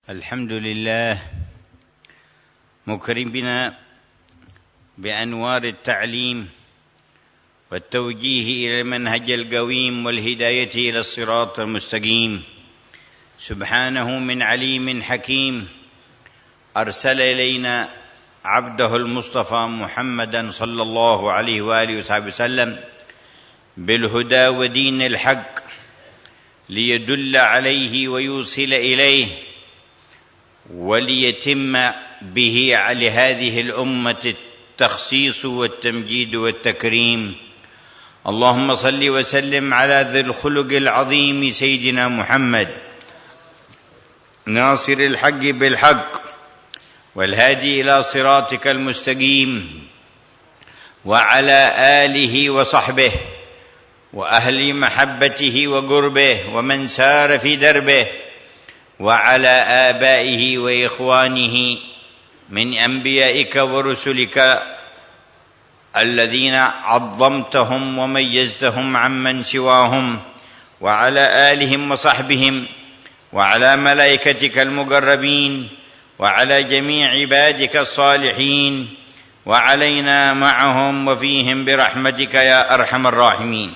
الحمد لله مكرمنا بأنوار التعليم والتوجيه إلى المنهج القويم والهداية إلى الصراط المستقيم. سبحانه من عليم حكيم أرسل إلينا عبده المصطفى محمدا صلى الله عليه وآله وصحبه وسلم بالهدى ودين الحق ليدل عليه ويوصل إليه وليتم به لهذه الأمة التخصيص والتمجيد والتكريم. اللهم صل وسلم على ذي الخلق العظيم سيدنا محمد ناصر الحق بالحق والهادي إلى صراطك المستقيم، وعلى آله وصحبه وأهل محبته وقربه ومن سار في دربه، وعلى آبائه وإخوانه من أنبيائك ورسلك الذين عظمتهم وميزتهم عمن سواهم، وعلى آلهم وصحبهم، وعلى ملائكتك المقربين، وعلى جميع عبادك الصالحين، وعلينا معهم وفيهم برحمتك يا أرحم الراحمين.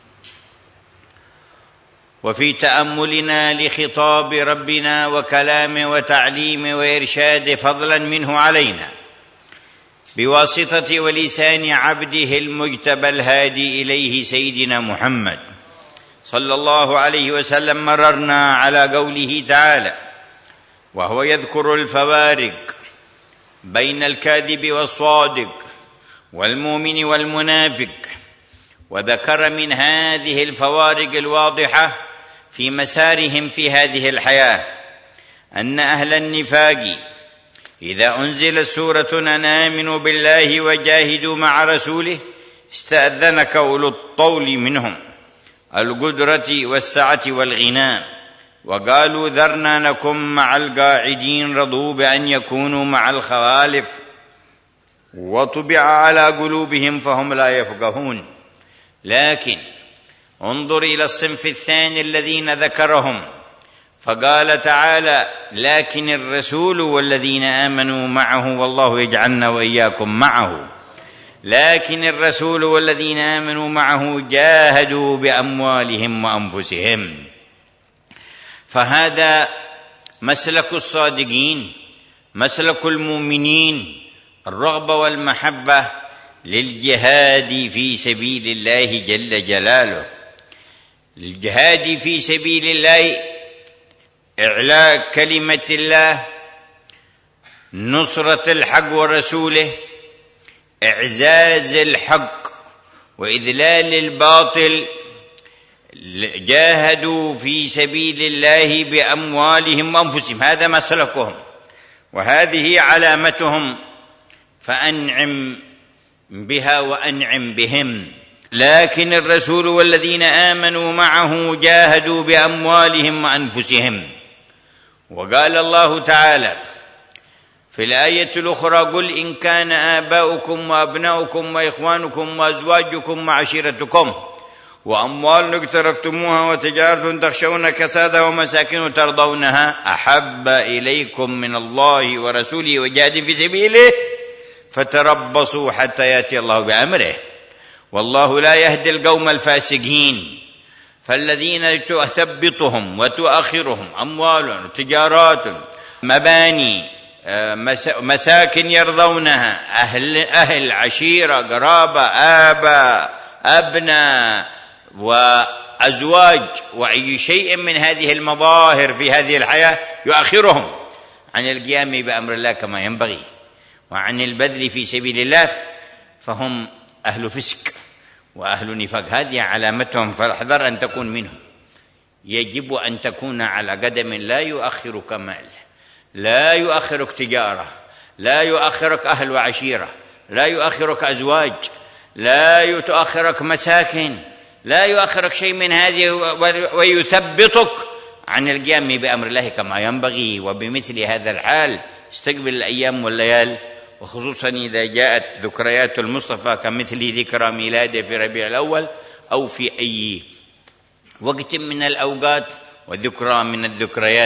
وفي تأملنا لخطاب ربنا وكلامه وتعليمه وإرشاده فضلا منه علينا بواسطة ولسان عبده المجتبى الهادي إليه سيدنا محمد صلى الله عليه وسلم، مررنا على قوله تعالى وهو يذكر الفوارق بين الكاذب والصادق والمؤمن والمنافق، وذكر من هذه الفوارق الواضحة في مسارهم في هذه الحياة أن أهل النفاق إذا أنزلت سورة أن آمنوا بالله وجاهدوا مع رسوله استأذنك أولو الطول منهم القدرة والسعة والغنى، وقالوا ذرنا نكن مع القاعدين، رضوا بأن يكونوا مع الخوالف وطبع على قلوبهم فهم لا يفقهون. لكن انظر إلى الصنف الثاني الذين ذكرهم فقال تعالى لكن الرسول والذين آمنوا معه، والله يجعلنا وإياكم معه، لكن الرسول والذين آمنوا معه جاهدوا بأموالهم وأنفسهم. فهذا مسلك الصادقين، مسلك المؤمنين، الرغبة والمحبة للجهاد في سبيل الله جل جلاله. الجهاد في سبيل الله إعلاء كلمة الله، نصرة الحق ورسوله، إعزاز الحق وإذلال الباطل. جاهدوا في سبيل الله بأموالهم وأنفسهم، هذا مسلكهم وهذه علامتهم، فأنعم بها وأنعم بهم. لكن الرسول والذين آمنوا معه جاهدوا بأموالهم وأنفسهم. وقال الله تعالى في الآية الأخرى قل إن كان آباؤكم وأبناؤكم وإخوانكم وأزواجكم وعشيرتكم وأموال اقترفتموها وتجارة تخشون كسادها ومساكن ترضونها أحب إليكم من الله ورسوله وجهاد في سبيله فتربصوا حتى يأتي الله بأمره والله لا يهدي القوم الفاسقين. فالذين تثبطهم وتؤخرهم أموال تجارات مباني مساكن يرضونها، أهل عشيرة قرابة آباء أبناء وأزواج وأي شيء من هذه المظاهر في هذه الحياة يؤخرهم عن القيام بأمر الله كما ينبغي وعن البذل في سبيل الله، فهم أهل فسق وأهل نفاق. هذه علامتهم، فاحذر أن تكون منهم. يجب أن تكون على قدم لا يؤخرك مال، لا يؤخرك تجارة، لا يؤخرك أهل وعشيرة، لا يؤخرك أزواج، لا يؤخرك مساكن، لا يؤخرك شيء من هذه، ويثبطك عن القيام بأمر الله كما ينبغي. وبمثل هذا الحال استقبل الأيام والليال، وخصوصا إذا جاءت ذكريات المصطفى كمثل ذكرى ميلاده في ربيع الأول أو في أي وقت من الأوقات وذكرى من الذكريات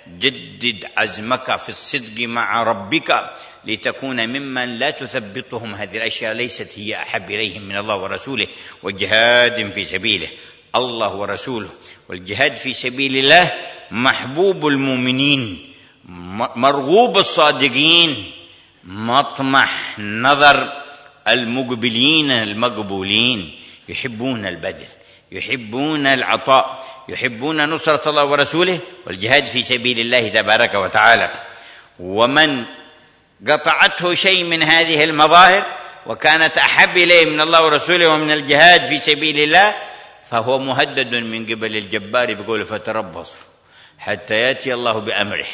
جدد عزمك في الصدق مع ربك لتكون ممن لا تثبطهم هذه الأشياء ليست هي أحب إليهم من الله ورسوله وجهاد في سبيله. الله ورسوله والجهاد في سبيل الله محبوب المؤمنين، مرغوب الصادقين، مطمح نظر المقبلين المقبولين. يحبون البذل، يحبون العطاء، يحبون نصرة الله ورسوله والجهاد في سبيل الله تبارك وتعالى. ومن قطعته شيء من هذه المظاهر وكانت أحب إليه من الله ورسوله ومن الجهاد في سبيل الله فهو مهدد من قبل الجبار بقوله فتربصوا حتى يأتي الله بأمره،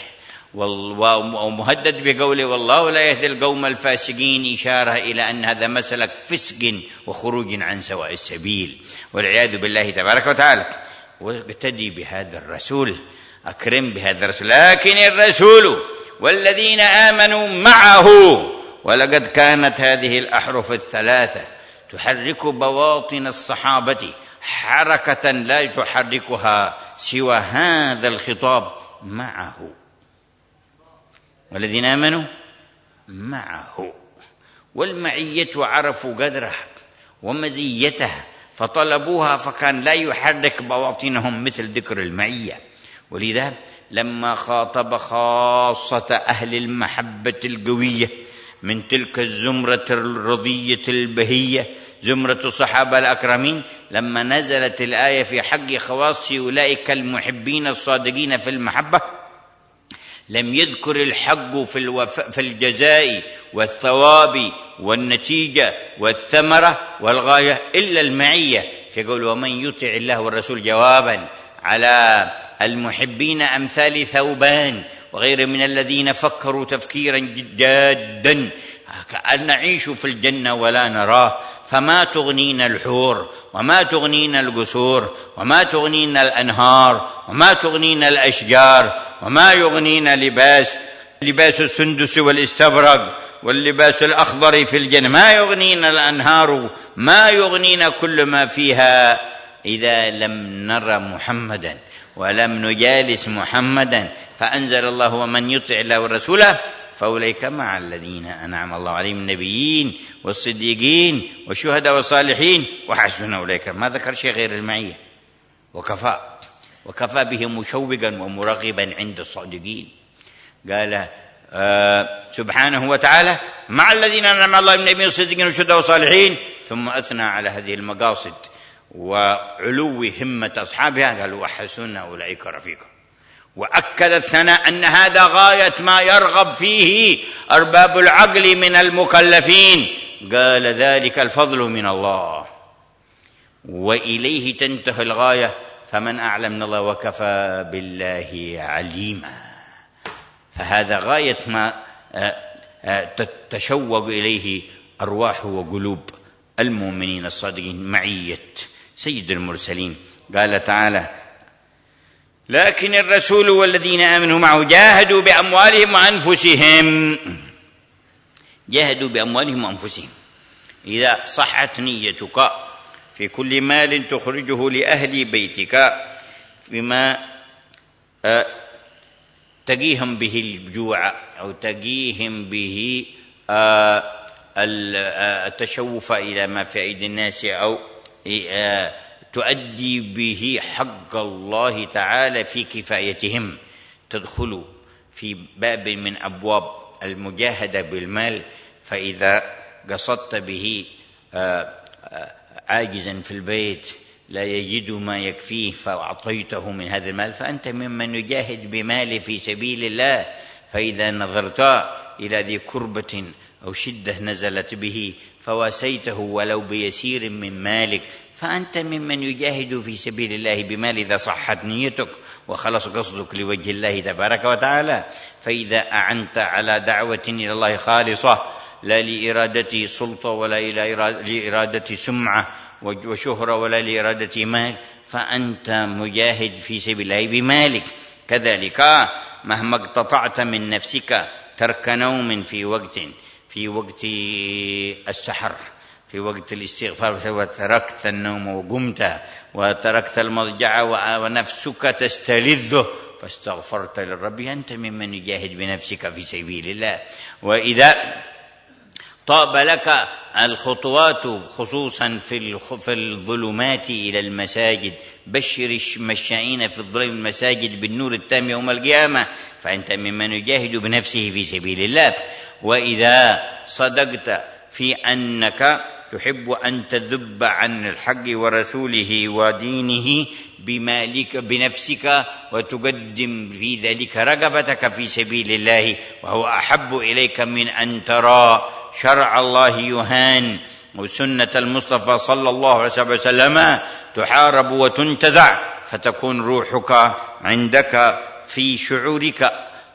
ومهدد بقوله والله لا يهدي القوم الفاسقين، إشارة إلى أن هذا مسلك فسق وخروج عن سواء السبيل والعياذ بالله تبارك وتعالى. واقتدي بهذا الرسول، أكرم بهذا الرسول. لكن الرسول والذين آمنوا معه، ولقد كانت هذه الأحرف الثلاثة تحرك بواطن الصحابة حركة لا تحركها سوى هذا الخطاب معه. والذين آمنوا معه، والمعية عرفوا قدرها ومزيتها فطلبوها، فكان لا يحرك بواطنهم مثل ذكر المعية. ولذا لما خاطب خاصة أهل المحبة القوية من تلك الزمرة الرضية البهية، زمرة الصحابة الأكرمين، لما نزلت الآية في حق خواص أولئك المحبين الصادقين في المحبة، لم يذكر الحق في الجزاء والثواب والنتيجة والثمرة والغاية إلا المعية، فيقول ومن يطع الله والرسول جوابا على المحبين أمثال ثوبان وغير من الذين فكروا تفكيرا جادا أن نعيش في الجنة ولا نراه، فما تغنينا الحور وما تغنينا القصور وما تغنينا الأنهار وما تغنينا الأشجار وما يغنينا لباس السندس والاستبرق واللباس الأخضر في الجنة، ما يغنينا الأنهار، ما يغنينا كل ما فيها إذا لم نرى محمدا ولم نجالس محمدا. فأنزل الله ومن يطع الله ورسوله فأولئك مع الذين أنعم الله عليهم من النبيين والصديقين والشهداء والصالحين وحسن أولئك. ما ذكر شيء غير المعية، وكفى به مشوقا ومرغبا عند الصادقين. قال سبحانه وتعالى مع الذين أنعم الله من النبيين والصديقين والشهداء والصالحين، ثم أثنى على هذه المقاصد وعلو همة أصحابها، قال وحسن أولئك رفيقا. وأكد الثناء أن هذا غاية ما يرغب فيه أرباب العقل من المكلفين، قال ذلك الفضل من الله وإليه تنتهي الغاية، فمن أعلم من الله وكفى بالله عليما. فهذا غاية ما تشوق إليه أرواح وقلوب المؤمنين الصادقين، معية سيد المرسلين. قال تعالى لكن الرسول والذين آمنوا معه جاهدوا بأموالهم وأنفسهم. جاهدوا بأموالهم وأنفسهم. إذا صحت نيتك في كل مال تخرجه لأهل بيتك بما تقيهم به الجوع أو تقيهم به التشوف إلى ما في أيدي الناس، أو تؤدي به حق الله تعالى في كفايتهم، تدخل في باب من أبواب المجاهدة بالمال. فإذا قصدت به عاجزا في البيت لا يجد ما يكفيه فأعطيته من هذا المال، فأنت ممن يجاهد بماله في سبيل الله. فإذا نظرت إلى ذي كربة أو شدة نزلت به فواسيته ولو بيسير من مالك، فأنت ممن يجاهد في سبيل الله بمال إذا صحت نيتك وخلص قصدك لوجه الله تبارك وتعالى. فإذا أعنت على دعوة إلى الله خالصة لا لإرادة سلطة ولا لإرادة سمعة وشهرة ولا لإرادة مال، فأنت مجاهد في سبيل الله بمالك. كذلك مهما اقتطعت من نفسك ترك نوم في وقت السحر، في وقت الاستغفار، وتركت النوم وقمت، وتركت المضجع ونفسك تستلذه فاستغفرت للرب أنت ممن يجاهد بنفسك في سبيل الله. وإذا طاب لك الخطوات خصوصا في الظلمات إلى المساجد، بشر المشائين في الظلم المساجد بالنور التام يوم القيامة، فأنت ممن يجاهد بنفسه في سبيل الله. وإذا صدقت في أنك تحب أن تذب عن الحق ورسوله ودينه بمالك بنفسك وتقدم في ذلك رغبتك في سبيل الله، وهو أحب إليك من أن ترى شرع الله يهان وسنة المصطفى صلى الله عليه وسلم تحارب وتنتزع، فتكون روحك عندك في شعورك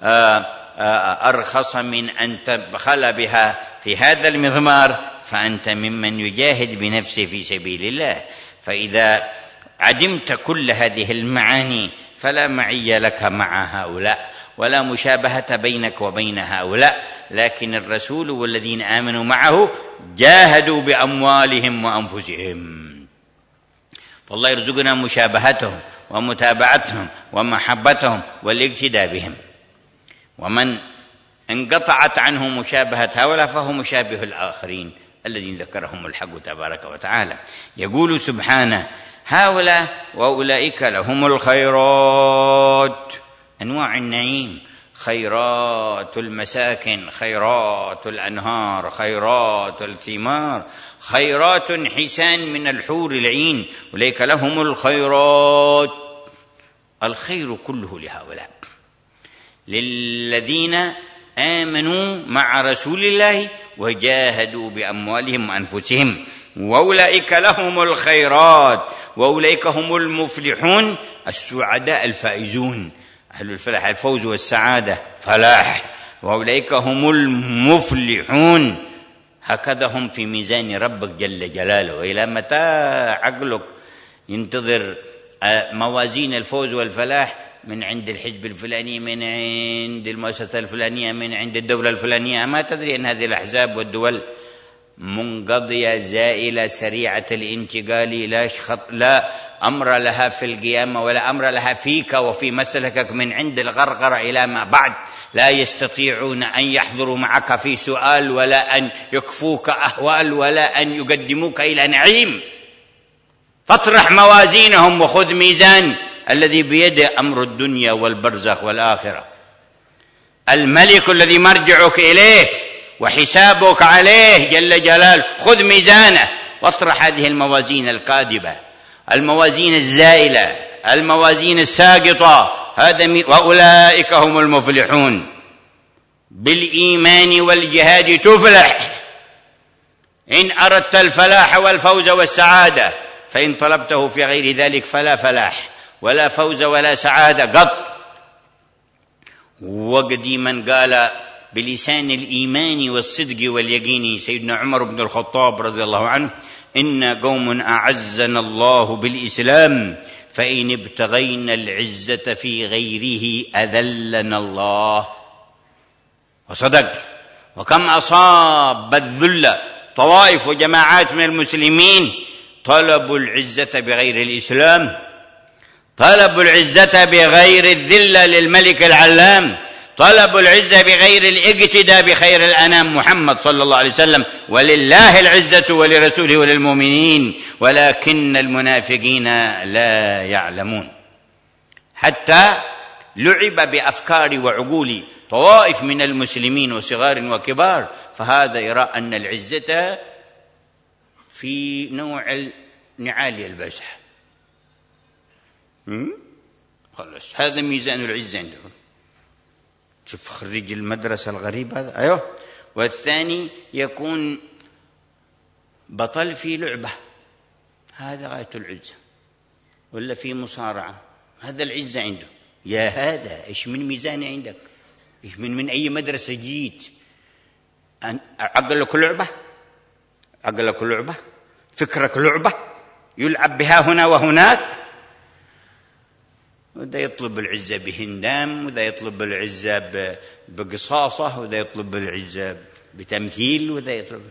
أرخص من أن تبخل بها في هذا المضمار، فأنت ممن يجاهد بنفسه في سبيل الله. فإذا عدمت كل هذه المعاني فلا معي لك مع هؤلاء ولا مشابهة بينك وبين هؤلاء، لكن الرسول والذين آمنوا معه جاهدوا بأموالهم وأنفسهم، فالله يرزقنا مشابهتهم ومتابعتهم ومحبتهم والاقتداء بهم. ومن انقطعت عنه مشابهة هؤلاء فهو مشابه الآخرين الذين ذكرهم الحق تبارك وتعالى. يقول سبحانه: هؤلاء وأولئك لهم الخيرات، أنواع النعيم، خيرات المساكن، خيرات الأنهار، خيرات الثمار، خيرات حسان من الحور العين، أولئك لهم الخيرات. الخير كله لهؤلاء، للذين آمنوا مع رسول الله وجاهدوا بأموالهم وأنفسهم، وأولئك لهم الخيرات، وأولئك هم المفلحون السعداء الفائزون، أهل الفلاح، الفوز والسعادة، فلاح، وأولئك هم المفلحون. هكذا هم في ميزان ربك جل جلاله. وإلى متى عقلك ينتظر موازين الفوز والفلاح من عند الحزب الفلاني، من عند المؤسسة الفلانية، من عند الدولة الفلانية؟ ما تدري أن هذه الأحزاب والدول منقضية زائلة سريعة الانتقال، لا أمر لها في القيامة ولا أمر لها فيك وفي مسلكك من عند الغرغرة إلى ما بعد. لا يستطيعون أن يحضروا معك في سؤال، ولا أن يكفوك أهوال، ولا أن يقدموك إلى نعيم. فاطرح موازينهم وخذ ميزان الذي بيده أمر الدنيا والبرزخ والآخرة، الملك الذي مرجعك إليه وحسابك عليه جل جلاله. خذ ميزانه واطرح هذه الموازين الكاذبة، الموازين الزائلة، الموازين الساقطة. وأولئك هم المفلحون. بالإيمان والجهاد تفلح إن أردت الفلاح والفوز والسعادة، فإن طلبته في غير ذلك فلا فلاح ولا فوز ولا سعادة قط. وقديما قال بلسان الإيمان والصدق واليقين سيدنا عمر بن الخطاب رضي الله عنه: إن قوم أعزنا الله بالإسلام، فإن ابتغينا العزة في غيره أذلنا الله. وصدق. وكم أصاب الذل طوائف وجماعات من المسلمين طلبوا العزة بغير الإسلام، طلبوا العزة بغير الذلة للملك العلام، طلبوا العزة بغير الاقتداء بخير الأنام محمد صلى الله عليه وسلم. ولله العزة ولرسوله وللمؤمنين ولكن المنافقين لا يعلمون. حتى لعب بأفكار وعقول طوائف من المسلمين وصغار وكبار، فهذا يرى أن العزة في نوع نعال البزح. خلاص هذا ميزان العزة عندهم. شوف خريج المدرسة الغريب هذا، أيوه. والثاني يكون بطل في لعبة، هذا غاية العزة. ولا في مصارعة، هذا العزة عنده. يا هذا إيش من ميزان عندك؟ إيش من أي مدرسة جيت؟ عقلك لعبة، عقلك لعبة، فكرك لعبة يلعب بها هنا وهناك. وده يطلب العزة بهندام، وده يطلب العزة بقصاصة، وده يطلب العزة بتمثيل، وده يطلب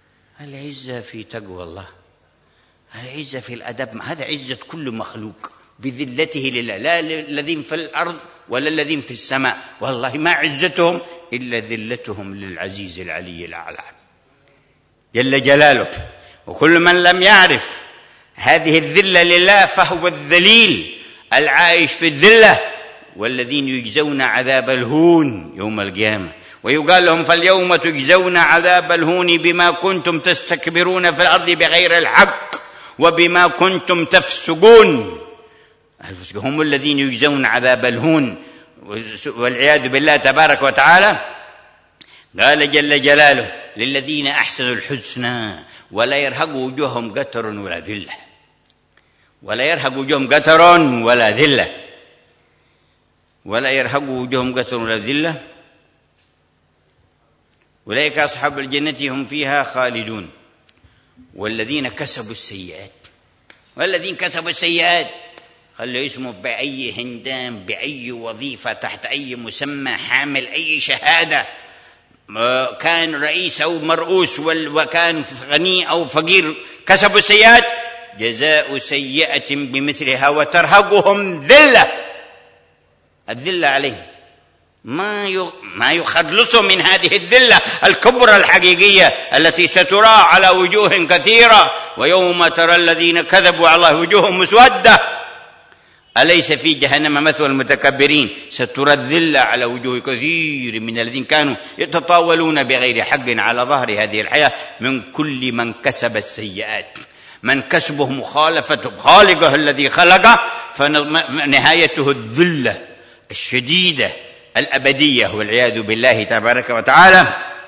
العزة في تقوى الله، العزة في الأدب. هذا عزة كل مخلوق، بذلته لله، لا الذين في الأرض ولا الذين في السماء، والله ما عزتهم إلا ذلتهم للعزيز العلي الأعلى جل جلاله. وكل من لم يعرف هذه الذلة لله فهو الذليل العايش في الذلة، والذين يجزون عذاب الهون يوم القيامة، ويقال لهم فاليوم تجزون عذاب الهون بما كنتم تستكبرون في الأرض بغير الحق وبما كنتم تفسقون. هم الذين يجزون عذاب الهون والعياذ بالله تبارك وتعالى. قال جل جلاله للذين أحسنوا الحسنى ولا يرهق وجوههم قتر ولا ذلة، ولا يرهق وجوههم قتر ولا ذلة، ولا يرهق وجوههم قتر ولا ذلة، أولئك أصحاب الجنة هم فيها خالدون. والذين كسبوا السيئات، والذين كسبوا السيئات خلوا اسمه بأي هندام بأي وظيفة تحت أي مسمى حامل أي شهادة، كان رئيس أو مرؤوس وكان غني أو فقير، كسبوا السيئات جزاء سيئة بمثلها وترهقهم ذلة. الذلة عليهم ما يخلصوا من هذه الذلة الكبرى الحقيقية التي سترى على وجوه كثيرة، ويوم ترى الذين كذبوا على الله وجوههم مسودة أليس في جهنم مثوى المتكبرين. سترى الذلة على وجوه كثير من الذين كانوا يتطاولون بغير حق على ظهر هذه الحياة من كل من كسب السيئات، من كسبه مخالفة خالقه الذي خلقه فنهايته الذلة الشديدة الأبدية والعياذ بالله تبارك وتعالى.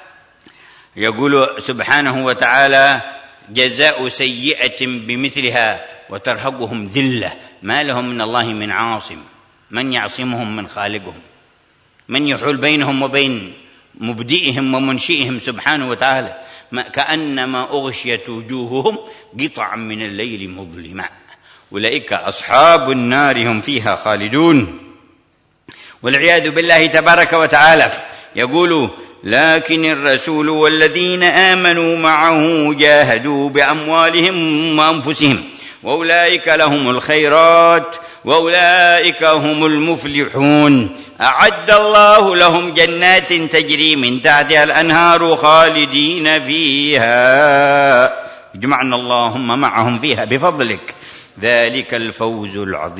يقول سبحانه وتعالى جزاء سيئة بمثلها وترهقهم ذلة ما لهم من الله من عاصم، من يعصمهم من خالقهم، من يحول بينهم وبين مبدئهم ومنشئهم سبحانه وتعالى، كأنما أغشيت وجوههم قطعا من الليل مظلما، أولئك أصحاب النار هم فيها خالدون والعياذ بالله تبارك وتعالى. يقول لكن الرسول والذين آمنوا معه جاهدوا بأموالهم وأنفسهم وأولئك لهم الخيرات وأولئك هم المفلحون، أعد الله لهم جنات تجري من تحتها الأنهار خالدين فيها، اجمعنا اللهم معهم فيها بفضلك، ذلك الفوز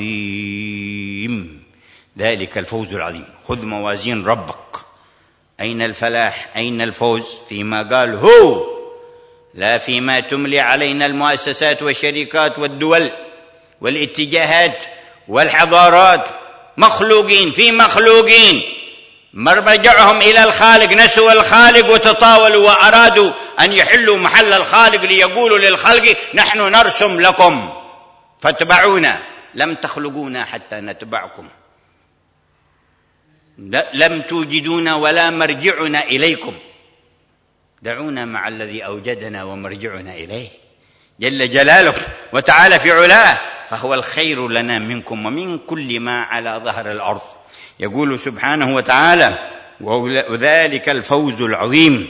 العظيم، ذلك الفوز العظيم. خذ موازين ربك، أين الفلاح؟ أين الفوز؟ فيما قال هو، لا فيما تملي علينا المؤسسات والشركات والدول والاتجاهات والحضارات. مخلوقين في مخلوقين مرجعهم إلى الخالق، نسوا الخالق وتطاولوا وأرادوا أن يحلوا محل الخالق ليقولوا للخلق نحن نرسم لكم فاتبعونا، لم تخلقونا حتى نتبعكم، لم توجدونا ولا مرجعنا إليكم، دعونا مع الذي أوجدنا ومرجعنا إليه جل جلاله وتعالى في علاه، فهو الخير لنا منكم ومن كل ما على ظهر الأرض. يقول سبحانه وتعالى وذلك الفوز العظيم.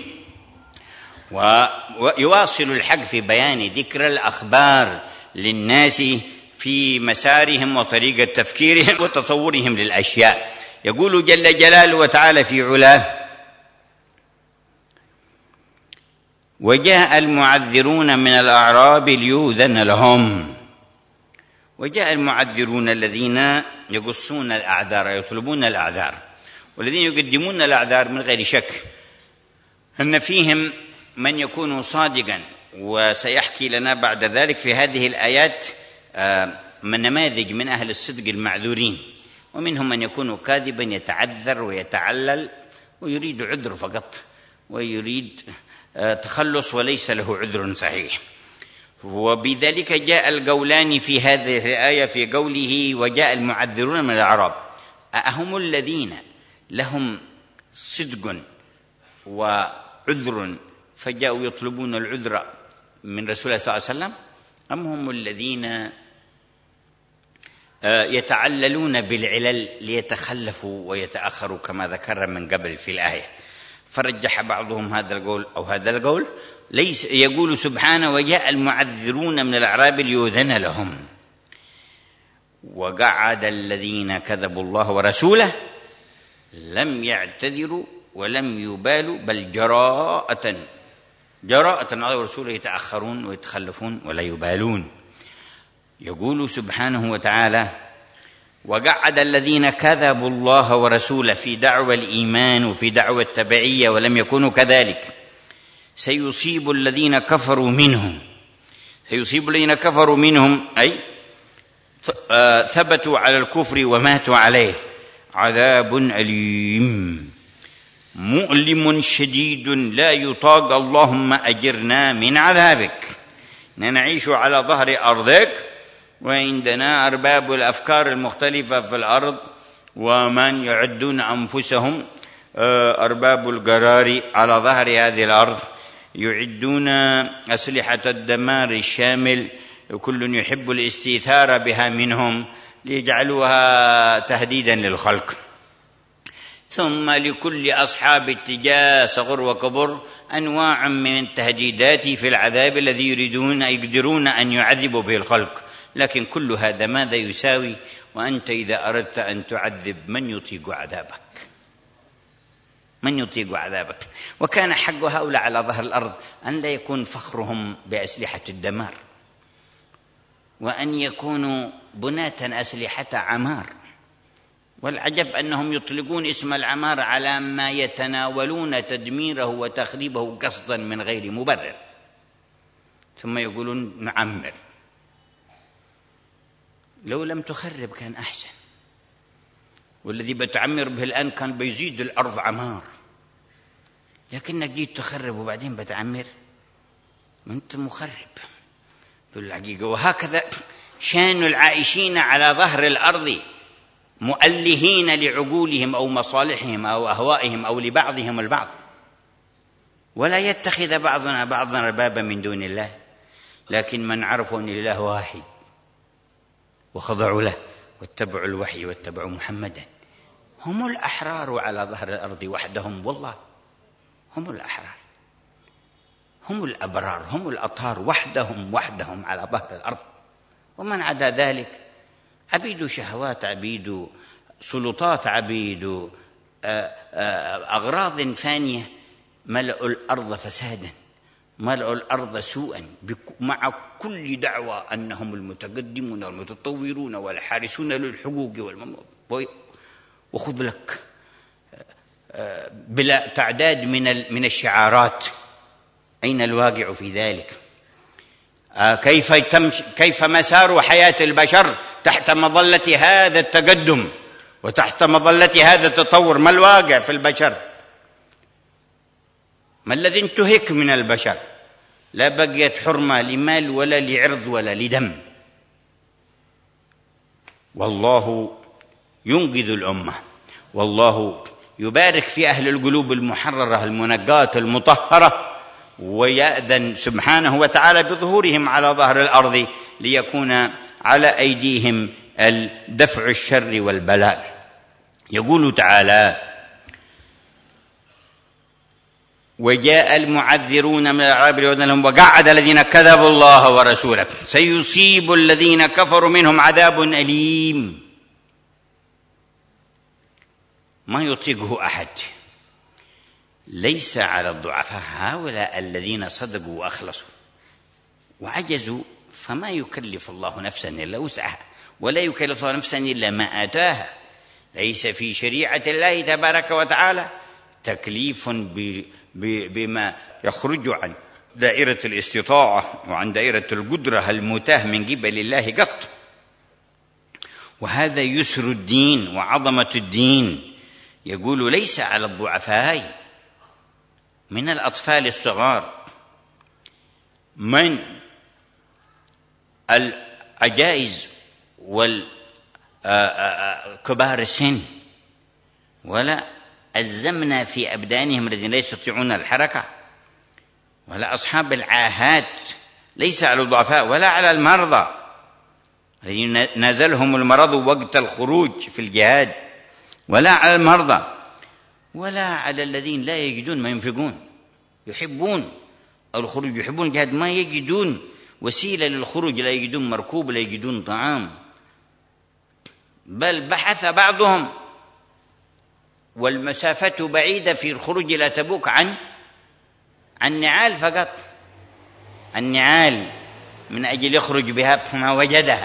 ويواصل الحق في بيان ذكر الأخبار للناس في مسارهم وطريقة تفكيرهم وتصورهم للأشياء. يقول جل جلاله وتعالى في علاه وجاء المعذرون من الأعراب ليؤذن لهم. وجاء المعذرون الذين يقصون الأعذار، يطلبون الأعذار، والذين يقدمون الأعذار من غير شك أن فيهم من يكون صادقا، وسيحكي لنا بعد ذلك في هذه الآيات من نماذج من أهل الصدق المعذورين، ومنهم من يكون كاذبا يتعذر ويتعلل ويريد عذر فقط، ويريد تخلص وليس له عذر صحيح. وبذلك جاء القولان في هذه الآية في قوله وجاء المعذرون من الأعراب، أهم الذين لهم صدق وعذر فجاءوا يطلبون العذر من رسول الله صلى الله عليه وسلم، أم هم الذين يتعللون بالعلل ليتخلفوا ويتأخروا كما ذكر من قبل في الآية؟ فرجح بعضهم هذا القول أو هذا القول. ليس يقول سبحانه وجاء المعذرون من الأعراب ليؤذن لهم، وقعد الذين كذبوا الله ورسوله لم يعتذروا ولم يبالوا، بل جراءة الله ورسوله يتأخرون ويتخلفون ولا يبالون. يقول سبحانه وتعالى: وقعد الذين كذبوا الله ورسوله في دعوى الإيمان وفي دعوى التبعية ولم يكونوا كذلك سيصيب الذين كفروا منهم أي ثبتوا على الكفر وماتوا عليه عذاب أليم مؤلم شديد لا يطاق، اللهم أجرنا من عذابك. نعيش على ظهر أرضك وعندنا أرباب الأفكار المختلفة في الأرض، ومن يعدون أنفسهم أرباب القرار على ظهر هذه الأرض، يعدون أسلحة الدمار الشامل، كل يحب الاستئثار بها منهم ليجعلوها تهديدا للخلق. ثم لكل أصحاب اتجاه صغر وكبر أنواع من التهديدات في العذاب الذي يقدرون أن يعذبوا به الخلق، لكن كل هذا ماذا يساوي وأنت إذا أردت أن تعذب من يطيق عذابك؟ وكان حق هؤلاء على ظهر الأرض أن لا يكون فخرهم بأسلحة الدمار، وأن يكونوا بناة أسلحة عمار. والعجب أنهم يطلقون اسم العمار على ما يتناولون تدميره وتخريبه قصدا من غير مبرر، ثم يقولون نعمر. لو لم تخرب كان أحسن، والذي بتعمر به الآن كان بيزيد الأرض عمار، لكنك جيت تخرب وبعدين بتعمر، أنت مخرب بالحقيقة. وهكذا شان العائشين على ظهر الأرض مؤلهين لعقولهم أو مصالحهم أو أهوائهم أو لبعضهم البعض، ولا يتخذ بعضنا بعضا أربابا من دون الله، لكن من عرفوا أن الإله واحد وخضعوا له واتبعوا الوحي واتبعوا محمدا هم الأحرار على ظهر الأرض وحدهم. والله هم الأحرار، هم الأبرار، هم الأطهار وحدهم على ظهر الأرض. ومن عدا ذلك عبيد شهوات، عبيد سلطات، عبيد أغراض فانية، ملأوا الأرض فسادا، ملأوا الأرض سوءا، مع كل دعوى أنهم المتقدمون والمتطورون والحارسون للحقوق وخذ لك بلا تعداد من الشعارات. أين الواقع في ذلك؟ كيف مسار حياة البشر تحت مظلة هذا التقدم وتحت مظلة هذا التطور؟ ما الواقع في البشر؟ ما الذي انتهك من البشر؟ لا بقيت حرمة لمال ولا لعرض ولا لدم. والله ينقذ الأمة، والله يبارك في أهل القلوب المحررة المنقاة المطهرة، ويأذن سبحانه وتعالى بظهورهم على ظهر الأرض ليكون على أيديهم دفع الشر والبلاء. يقول تعالى: وجاء المعذرون من الأعراب ليؤذن لهم وقعد الذين كذبوا الله ورسوله سيصيب الذين كفروا منهم عذاب أليم ما يطيقه أحد. ليس على الضعفاء هؤلاء الذين صدقوا وأخلصوا وعجزوا، فما يكلف الله نفسا إلا وسعها، ولا يكلف الله نفسا إلا ما آتاها. ليس في شريعة الله تبارك وتعالى تكليف بما يخرج عن دائرة الاستطاعة وعن دائرة القدرة المتاح من قبل الله قط. وهذا يسر الدين وعظمة الدين. يقول: ليس على الضعفاء من الأطفال الصغار، من العجائز والكبار السن، ولا الزمنة في أبدانهم الذين لا يستطيعون الحركة، ولا أصحاب العاهات. ليس على الضعفاء ولا على المرضى الذين نازلهم المرض وقت الخروج في الجهاد، ولا على المرضى، ولا على الذين لا يجدون ما ينفقون، يحبون الخروج، يحبون الجهاد، ما يجدون وسيلة للخروج، لا يجدون مركوب، لا يجدون طعام، بل بحث بعضهم والمسافة بعيدة في الخروج إلى تبوك عن نعال فقط، النعال من أجل يخرج بها فما وجدها.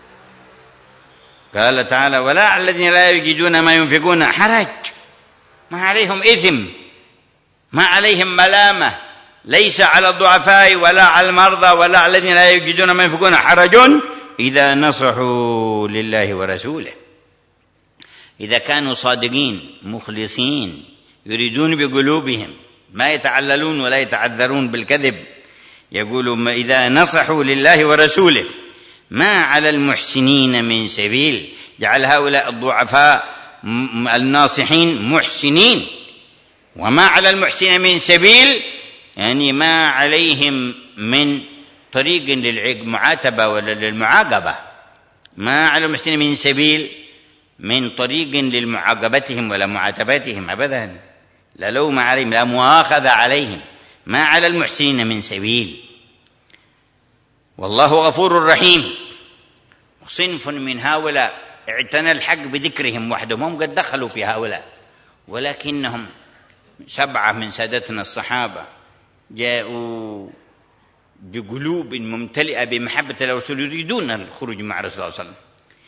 قال تعالى: ولا على الذين لا يجدون ما ينفقون حرج، ما عليهم إثم، ما عليهم ملامة، ليس على الضعفاء ولا على المرضى ولا على الذين لا يجدون ما ينفقون حرج إذا نصحوا لله ورسوله. إذا كانوا صادقين مخلصين يريدون بقلوبهم، ما يتعللون ولا يتعذرون بالكذب، يقولوا إذا نصحوا لله ورسوله ما على المحسنين من سبيل، جعل هؤلاء الضعفاء الناصحين محسنين، وما على المحسنين من سبيل يعني ما عليهم من طريق للمعاتبة ولا للمعاقبة، ما على المحسنين من سبيل من طريق للمعاقبتهم ولا معاتبتهم أبدا، لا لوم عليهم لا مؤاخذة عليهم، ما على المحسنين من سبيل. والله غفور رحيم. صنف من هؤلاء اعتنى الحق بذكرهم وحدهم، هم قد دخلوا في هؤلاء، ولكنهم 7 من سادتنا الصحابة جاءوا بقلوب ممتلئة بمحبة الرسول يريدون الخروج مع الرسول صلى الله عليه وسلم،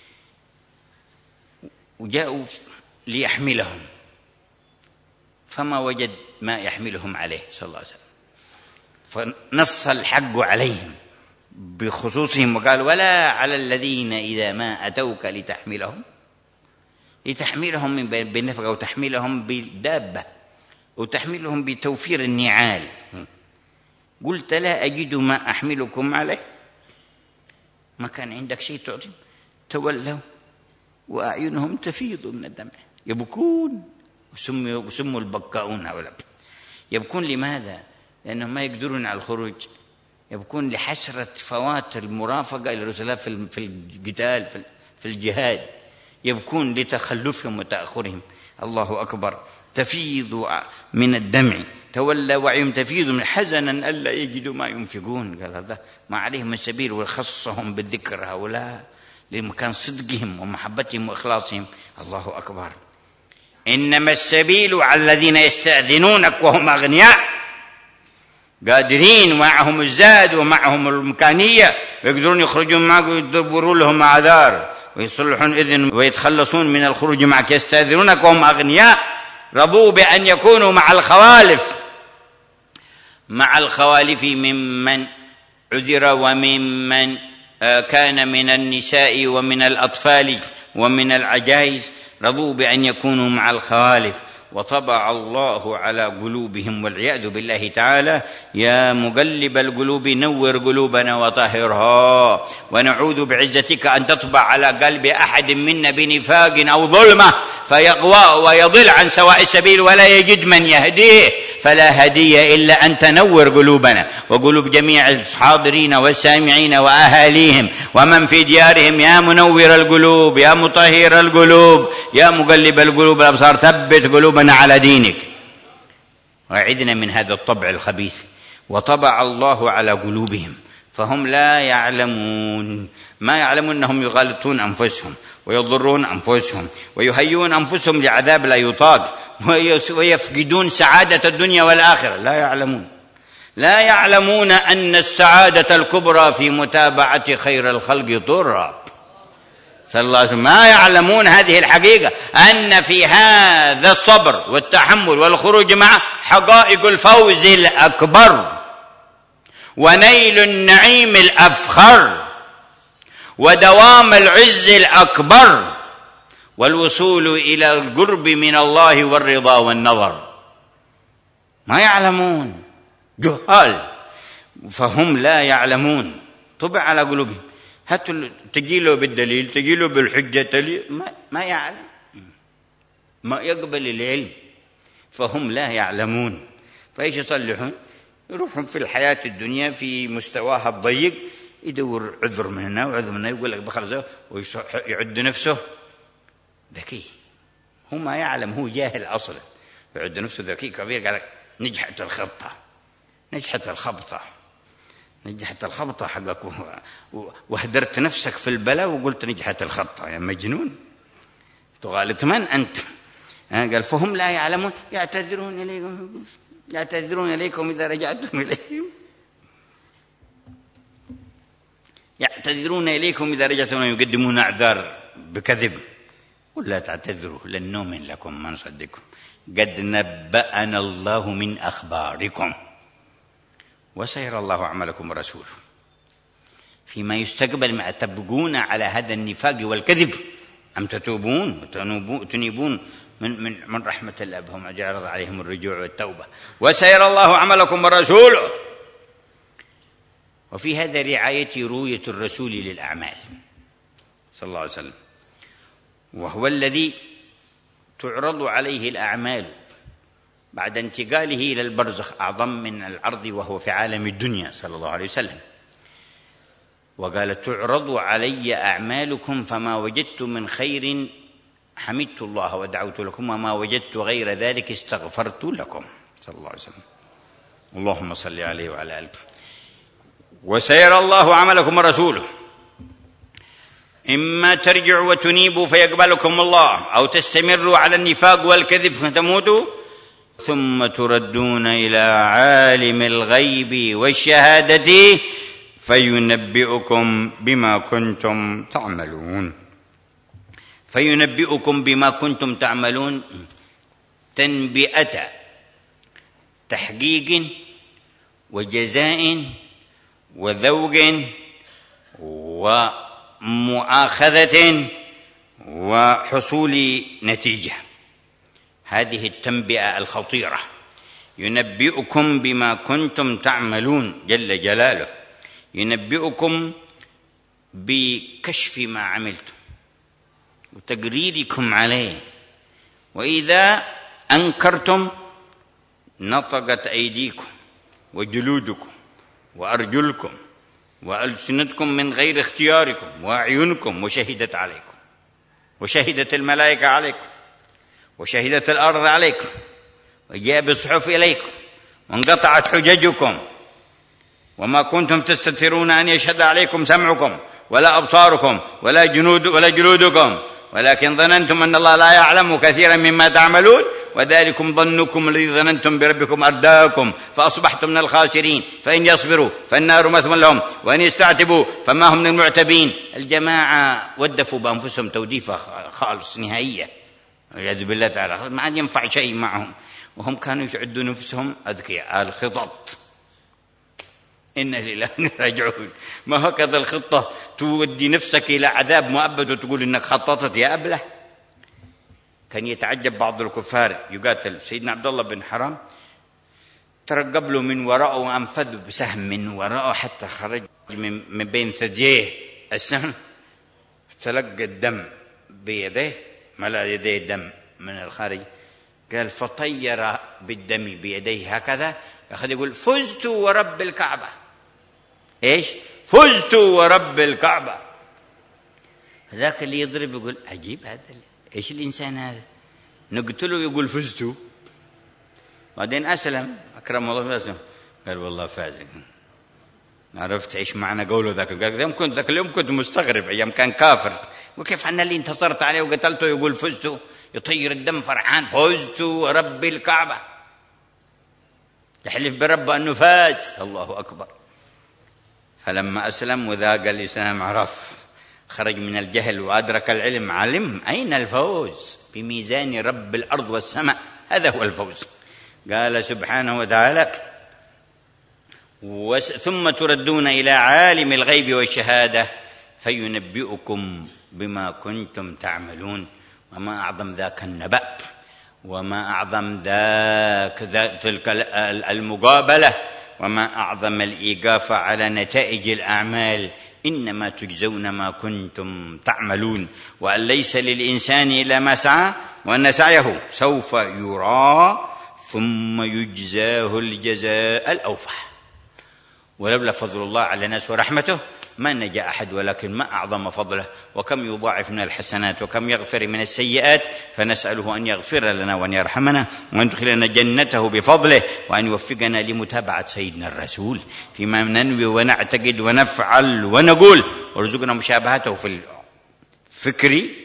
وجاءوا ليحملهم فما وجد ما يحملهم عليه صلى الله عليه وسلم، فنص الحق عليهم بخصوصهم وقال: ولا على الذين إذا ما أتوك لتحملهم من بالنفقة وتحملهم بالدابة وتحملهم بتوفير النعال، قلت لا أجد ما أحملكم عليه، ما كان عندك شيء تعطيهم، تولوا وأعينهم تفيض من الدمع يبكون، وسموا البكاؤون هؤلاء. يبكون لماذا؟ لأنهم ما يقدرون على الخروج، يبكون لحسرة فوات المرافقة إلى رسول الله في القتال في الجهاد، يبكون لتخلفهم وتأخرهم. الله أكبر. تفيض من الدمع، تولى وعيهم تفيض من حزنا ألا يجدوا ما ينفقون. قال هذا ما عليهم السبيل، وخصهم بالذكر هؤلاء لمكان صدقهم ومحبتهم وإخلاصهم. الله أكبر. إنما السبيل على الذين يستأذنونك وهم أغنياء قادرين، معهم الزاد ومعهم الإمكانية ويقدرون يخرجون معك ويدبرون لهم أعذار ويصلحون إذن ويتخلصون من الخروج معك، يستأذنونك وهم أغنياء، رضوا بأن يكونوا مع الخوالف ممن عذر وممن كان من النساء ومن الأطفال ومن العجائز، رضوا بأن يكونوا مع الخوالف، وطبع الله على قلوبهم والعياذ بالله تعالى. يا مقلب القلوب نور قلوبنا وطهرها، ونعوذ بعزتك أن تطبع على قلب أحد منا بنفاق أو ظلمة فيغوى ويضل عن سواء السبيل ولا يجد من يهديه، فلا هدي إلا أن تنور قلوبنا وقلوب جميع الحاضرين والسامعين وأهاليهم ومن في ديارهم. يا منور القلوب، يا مطهر القلوب، يا مقلب القلوب الأبصار، ثبت قلوبنا على دينك وأعذنا من هذا الطبع الخبيث. وطبع الله على قلوبهم فهم لا يعلمون، ما يعلمون أنهم يغالطون أنفسهم ويضرون أنفسهم ويهيئون أنفسهم لعذاب لا يطاق ويفقدون سعادة الدنيا والآخرة. لا يعلمون أن السعادة الكبرى في متابعة خير الخلق طرا صلى الله عليه وسلم. ما يعلمون هذه الحقيقة، أن في هذا الصبر والتحمل والخروج معه حقائق الفوز الأكبر ونيل النعيم الأفخر ودوام العز الأكبر والوصول إلى القرب من الله والرضا والنظر. ما يعلمون، جهال، فهم لا يعلمون. طبع على قلوبهم، تجيله بالدليل، تجيله بالحجة، ما يعلم، ما يقبل العلم، فهم لا يعلمون. فإيش يصلحون؟ يروحون في الحياة الدنيا في مستواها الضيق، يدور عذر من هنا وعذر من هنا، يقول لك بخلصه ويعد نفسه ذكي. هو ما يعلم، هو جاهل أصلا، يعد نفسه ذكي كبير. قال لك نجحت الخبطة حقك، وهدرت نفسك في البلاء وقلت نجحت الخطة. يا مجنون، تغالط من أنت؟ قال فهم لا يعلمون يعتذرون إليكم إذا رجعتم إليهم، يعتذرون إليكم إذا رجعتم، يقدمون أعذار بكذب. قل لا تعتذروا لن نؤمن لكم ما نصدقكم قد نبأنا الله من أخباركم وسيرى الله عملكم ورسوله فيما يستقبل. ما تبقون على هذا النفاق والكذب أم تتوبون وتنيبون من رحمة الله بهم أجعل عليهم الرجوع والتوبة وسيرى الله عملكم ورسوله. وفي هذا رؤية الرسول للأعمال صلى الله عليه وسلم، وهو الذي تعرض عليه الأعمال بعد انتقاله إلى البرزخ أعظم من العرض وهو في عالم الدنيا صلى الله عليه وسلم. وقال تعرض علي أعمالكم فما وجدت من خير حمدت الله ودعوت لكم وما وجدت غير ذلك استغفرت لكم صلى الله عليه وسلم. اللهم صل عليه وعلى آله. وسيرى الله عملكم ورسوله، إما ترجعوا وتنيبوا فيقبلكم الله أو تستمروا على النفاق والكذب فتموتوا ثم تردون إلى عالم الغيب والشهادة فينبئكم بما كنتم تعملون. فينبئكم بما كنتم تعملون تنبئة تحقيق وجزاء وذوق ومؤاخذة وحصول نتيجة. هذه التنبئة الخطيرة، ينبئكم بما كنتم تعملون جل جلاله، ينبئكم بكشف ما عملتم وتقريركم عليه، وإذا أنكرتم نطقت أيديكم وجلودكم وأرجلكم وألسنتكم من غير اختياركم وأعينكم وشهدت عليكم، وشهدت الملائكة عليكم، وشهدت الأرض عليكم، وجاء بالصحف إليكم، وانقطعت حججكم، وما كنتم تستترون أن يشهد عليكم سمعكم ولا أبصاركم ولا جلودكم، ولكن ظننتم أن الله لا يعلم كثيرا مما تعملون، وذلكم ظنكم الذي ظننتم بربكم أرداكم فأصبحتم من الخاسرين. فإن يصبروا فالنار مثوى لهم وإن يستعتبوا فما هم من المعتبين. الجماعة ودفوا بأنفسهم توديفة خالص نهائية والعياذ بالله تعالى، ما عاد ينفع شيء معهم، وهم كانوا يعدون نفسهم أذكياء. الخطط إن لله راجعون. ما هكذا الخطة تودي نفسك إلى عذاب مؤبد وتقول إنك خططت يا أبله. كان يتعجب بعض الكفار يقاتل سيدنا عبد الله بن حرام، ترقب له من وراءه وأنفذ بسهم من وراءه حتى خرج من بين ثدييه السهم، تلقى الدم بيديه، ملأ يديه دم من الخارج. قال فطير بالدم بيديه هكذا، أخذ يقول فزت ورب الكعبة. إيش؟ فزت ورب الكعبة. ذاك اللي يضرب يقول عجيب هذا، إيش الإنسان هذا؟ نقتله يقول فزت. بعدين أسلم أكرم الله وأسلم، قال والله فاز. عرفت إيش معنى قوله ذاك؟ قال ذاك اليوم كنت مستغرب أيام كان كافر، وكيف أنا اللي انتصرت عليه وقتلته يقول فزت، يطير الدم فرحان فزت ورب الكعبة، يحلف برب أنه فاز. الله أكبر. فلما أسلم وذاق الإسلام عرف، خرج من الجهل وأدرك العلم، علم أين الفوز بميزان رب الأرض والسماء، هذا هو الفوز. قال سبحانه وتعالى ثم تردون إلى عالم الغيب والشهادة فينبئكم بما كنتم تعملون. وما أعظم ذاك النبأ، وما أعظم تلك المقابلة، وما أعظم الإيقاف على نتائج الأعمال. إنما تجزون ما كنتم تعملون، وأن ليس للإنسان إلا ما سعى، وأن سعيه سوف يرى ثم يجزاه الجزاء الأوفى. ولولا فضل الله على الناس ورحمته ما نجا أحد، ولكن ما أعظم فضله، وكم يضاعف من الحسنات وكم يغفر من السيئات. فنسأله أن يغفر لنا وأن يرحمنا وأن يدخلنا جنته بفضله، وأن يوفقنا لمتابعة سيدنا الرسول فيما ننوي ونعتقد ونفعل ونقول، وارزقنا مشابهته في الفكر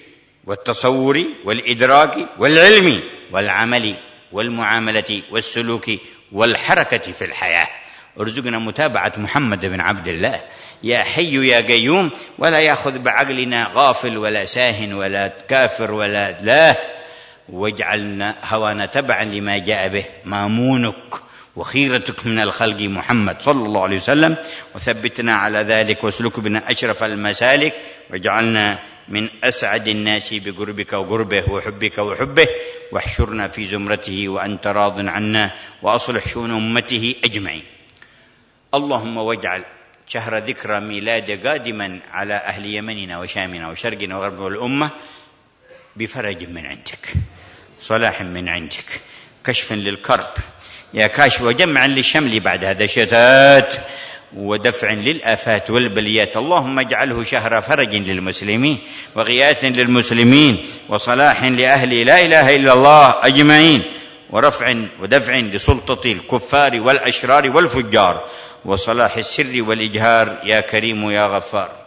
والتصور والإدراك والعلم والعمل والمعاملة والسلوك والحركة في الحياة. ارزقنا متابعة محمد بن عبد الله يا حي يا قيوم، ولا يأخذ بعقلنا غافل ولا ساهن ولا كافر ولا لا، واجعلنا هوانا تبعا لما جاء به مامونك وخيرتك من الخلق محمد صلى الله عليه وسلم، وثبتنا على ذلك واسلك بنا أشرف المسالك، واجعلنا من أسعد الناس بقربك وقربه وحبك وحبه، واحشرنا في زمرته وأنت راض عنا، وأصلح شؤون أمته أجمعين. اللهم واجعل شهر ذكرى ميلاد قادما على أهل يمننا وشامنا وشرقنا وغربنا والأمة بفرج من عندك، صلاح من عندك، كشف للكرب يا كاشف، وجمع للشمل بعد هذا الشتات، ودفع للآفات والبليات. اللهم اجعله شهر فرج للمسلمين وغياث للمسلمين وصلاح لأهل لا إله إلا الله أجمعين، ورفع ودفع لسلطة الكفار والأشرار والفجار، وصلاح السر والإجهار يا كريم يا غفار.